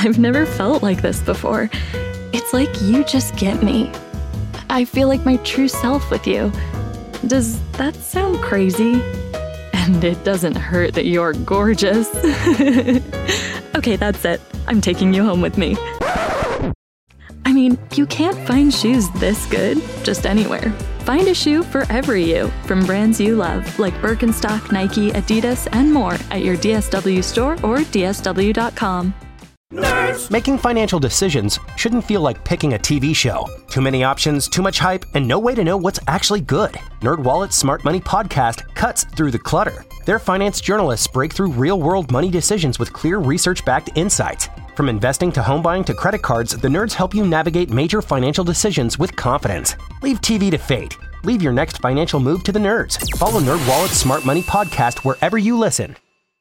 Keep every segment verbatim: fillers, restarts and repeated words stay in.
I've never felt like this before. It's like you just get me. I feel like my true self with you. Does that sound crazy? And it doesn't hurt that you're gorgeous. Okay, that's it. I'm taking you home with me. I mean, you can't find shoes this good just anywhere. Find a shoe for every you from brands you love, like Birkenstock, Nike, Adidas, and more at your D S W store or D S W dot com. Nerds. Making financial decisions shouldn't feel like picking a T V show. Too many options, too much hype, and no way to know what's actually good. NerdWallet's Smart Money Podcast cuts through the clutter. Their finance journalists break through real-world money decisions with clear research-backed insights. From investing to home buying to credit cards, the nerds help you navigate major financial decisions with confidence. Leave T V to fate. Leave your next financial move to the nerds. Follow NerdWallet's Smart Money Podcast wherever you listen.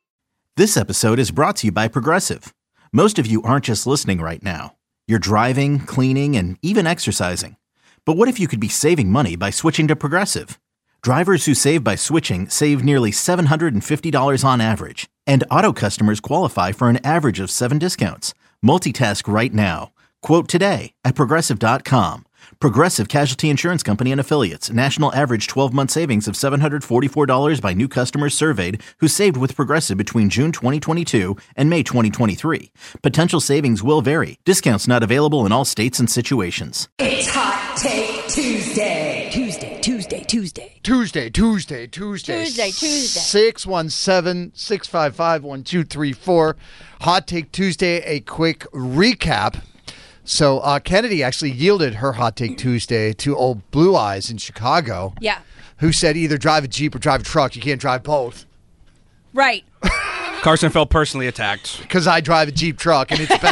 This episode is brought to you by Progressive. Most of you aren't just listening right now. You're driving, cleaning, and even exercising. But what if you could be saving money by switching to Progressive? Drivers who save by switching save nearly seven hundred fifty dollars on average. And auto customers qualify for an average of seven discounts. Multitask right now. Quote today at Progressive dot com. Progressive Casualty Insurance Company and Affiliates. National average twelve-month savings of seven hundred forty-four dollars by new customers surveyed who saved with Progressive between June twenty twenty-two and May twenty twenty-three. Potential savings will vary. Discounts not available in all states and situations. It's Hot Take Tuesday. Tuesday, Tuesday, Tuesday. Tuesday, Tuesday, Tuesday. Tuesday, Tuesday. six one seven, six five five, one two three four. Hot Take Tuesday, a quick recap. So uh, Kennedy actually yielded her Hot Take Tuesday to old Blue Eyes in Chicago. Yeah. Who said either drive a Jeep or drive a truck. You can't drive both. Right. Carson felt personally attacked. Because I drive a Jeep truck and it's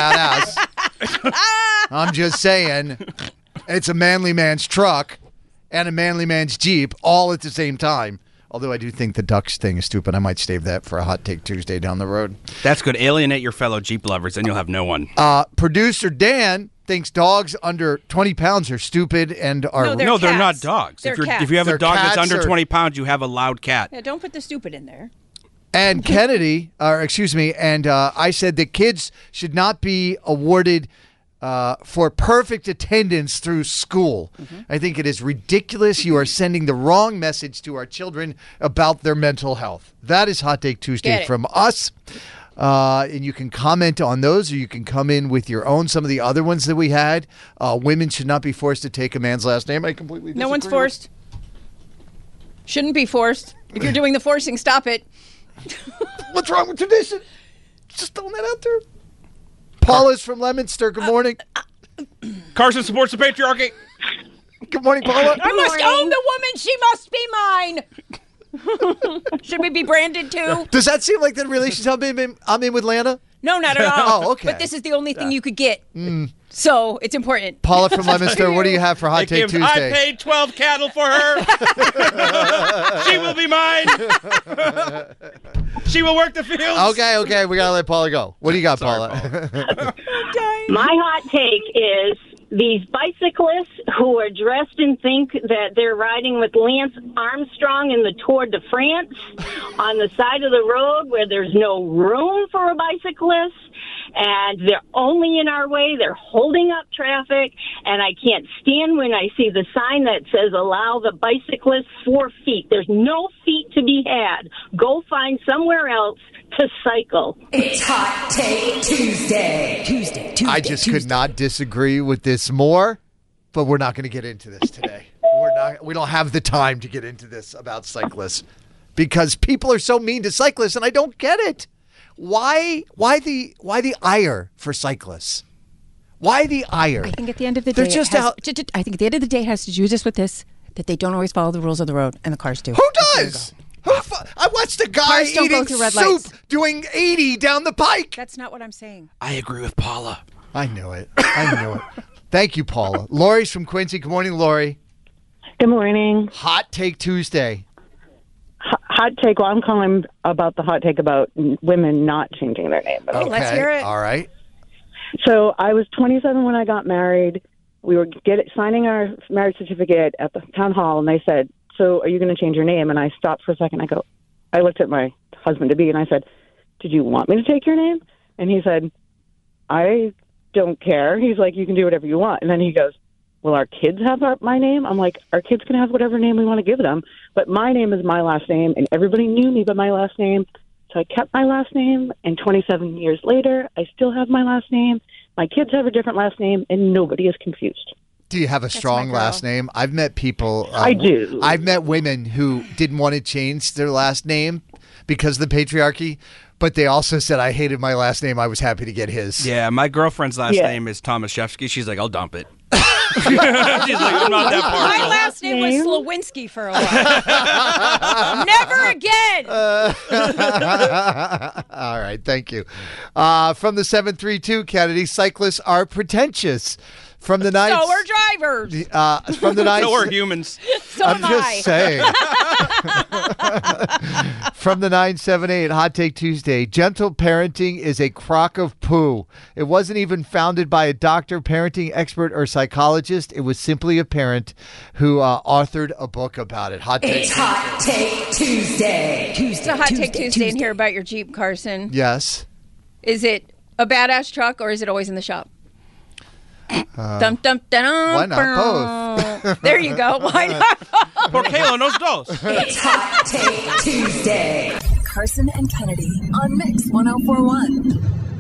badass. I'm just saying, it's a manly man's truck and a manly man's Jeep all at the same time. Although I do think the ducks thing is stupid. I might save that for a Hot Take Tuesday down the road. That's good. Alienate your fellow Jeep lovers, and you'll have no one. Uh, producer Dan thinks dogs under twenty pounds are stupid and are... No, they're, no, they're not cats. dogs. They're if, you're, cats. if you have They're a dog that's cats under or- twenty pounds, you have a loud cat. Yeah, don't put the stupid in there. And Kennedy, or excuse me, and uh, I said that kids should not be awarded uh, for perfect attendance through school. Mm-hmm. I think it is ridiculous. You are sending the wrong message to our children about their mental health. That is Hot Take Tuesday from us. Uh, and you can comment on those, or you can come in with your own. Some of the other ones that we had. Uh, women should not be forced to take a man's last name. I completely disagree. No one's forced. Shouldn't be forced. If you're doing the forcing, stop it. What's wrong with tradition? Just throwing that out there. Paula's from Leominster. Good morning. Carson supports the patriarchy. Good morning, Paula. I must own the woman. She must be mine. Should we be branded too? Does that seem like the relationship I'm in, I'm in with Lana? No, not at all. Oh, okay. But this is the only thing you could get. Mm. So it's important. Paula from Leominster, what do you have for Hot It Take gives- Tuesday? I paid twelve cattle for her. She will be mine. She will work the fields. Okay, okay, we gotta let Paula go. What do you got, Sorry, Paula? My hot take is these bicyclists who are dressed and think that they're riding with Lance Armstrong in the Tour de France on the side of the road where there's no room for a bicyclist, and they're only in our way. They're holding up traffic, and I can't stand when I see the sign that says allow the bicyclist four feet. There's no feet to be had. Go find somewhere else to cycle. It's Hot Take Tuesday. Tuesday, Tuesday. I just Tuesday. could not disagree with this more, but we're not going to get into this today. We're not. We don't have the time to get into this about cyclists because people are so mean to cyclists, and I don't get it. Why? Why the? Why the ire for cyclists? Why the ire? I think at the end of the day, They're just it has, out- t- t- I think at the end of the day, it has to do just with this: that they don't always follow the rules of the road, and the cars do. Who does? Who fu- I watched a guy Cars don't go eating through red soup lights. doing eighty down the pike. That's not what I'm saying. I agree with Paula. I knew it. I knew it. Thank you, Paula. Lori's from Quincy. Good morning, Lori. Good morning. Hot Take Tuesday. H- hot take. Well, I'm calling about the hot take about women not changing their name. Oh, let's hear it. All right. So I was twenty-seven when I got married. We were get signing our marriage certificate at the town hall, and they said, "So are you going to change your name?" And I stopped for a second. I go, I looked at my husband to be, and I said, "Did you want me to take your name?" And he said, I don't care. He's like, you can do whatever you want. And then he goes, will our kids have our, my name? I'm like, our kids can have whatever name we want to give them. But my name is my last name, and everybody knew me by my last name. So I kept my last name, and twenty-seven years later, I still have my last name. My kids have a different last name, and nobody is confused. Do you have a strong last name? I've met people. Um, I do. I've met women who didn't want to change their last name because of the patriarchy, but they also said, I hated my last name. I was happy to get his. Yeah, my girlfriend's last Yeah. name is Tomaszewski. She's like, I'll dump it. She's like, I'm not that My partial. last name was Slawinski for a while. Never again. All right, thank you. Uh, from the seven three two, Kennedy, cyclists are pretentious. From the nine, So are drivers. uh, from the nine, So are humans. So I'm am just I. saying. From the nine seven eight, Hot Take Tuesday, gentle parenting is a crock of poo. It wasn't even founded by a doctor, parenting expert, or psychologist. It was simply a parent who uh, authored a book about it. Hot Take It's Hot Take Tuesday. It's a hot take Tuesday in here about your Jeep, Carson. Yes. Is it a badass truck or is it always in the shop? dum, dum, dum, why not both? There you go. Why not? Por Kayla knows dos. It's Hot Take Tuesday. Carson and Kennedy on Mix one oh four one.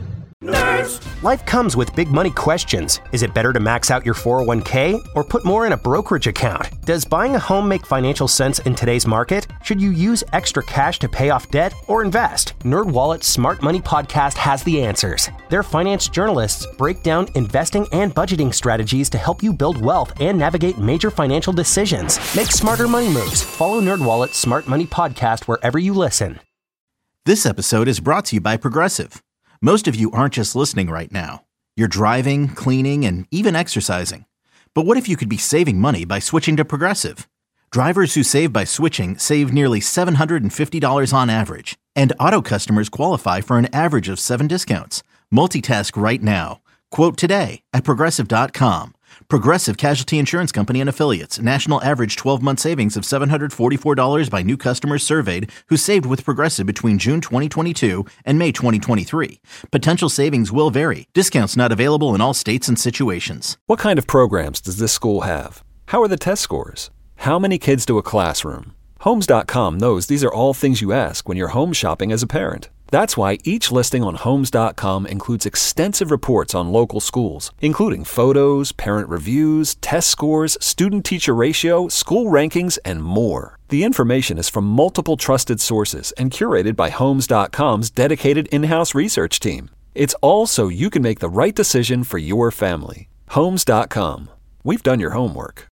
Life comes with big money questions. Is it better to max out your four oh one k or put more in a brokerage account? Does buying a home make financial sense in today's market? Should you use extra cash to pay off debt or invest? NerdWallet's Smart Money Podcast has the answers. Their finance journalists break down investing and budgeting strategies to help you build wealth and navigate major financial decisions. Make smarter money moves. Follow NerdWallet's Smart Money Podcast wherever you listen. This episode is brought to you by Progressive. Most of you aren't just listening right now. You're driving, cleaning, and even exercising. But what if you could be saving money by switching to Progressive? Drivers who save by switching save nearly seven hundred fifty dollars on average. And auto customers qualify for an average of seven discounts. Multitask right now. Quote today at Progressive dot com. Progressive Casualty Insurance Company and Affiliates. National average twelve-month savings of seven hundred forty-four dollars by new customers surveyed who saved with Progressive between June twenty twenty-two and May twenty twenty-three. Potential savings will vary. Discounts not available in all states and situations. What kind of programs does this school have? How are the test scores? How many kids do a classroom? Homes dot com knows these are all things you ask when you're home shopping as a parent. That's why each listing on Homes dot com includes extensive reports on local schools, including photos, parent reviews, test scores, student-teacher ratio, school rankings, and more. The information is from multiple trusted sources and curated by Homes dot com's dedicated in-house research team. It's all so you can make the right decision for your family. Homes dot com. We've done your homework.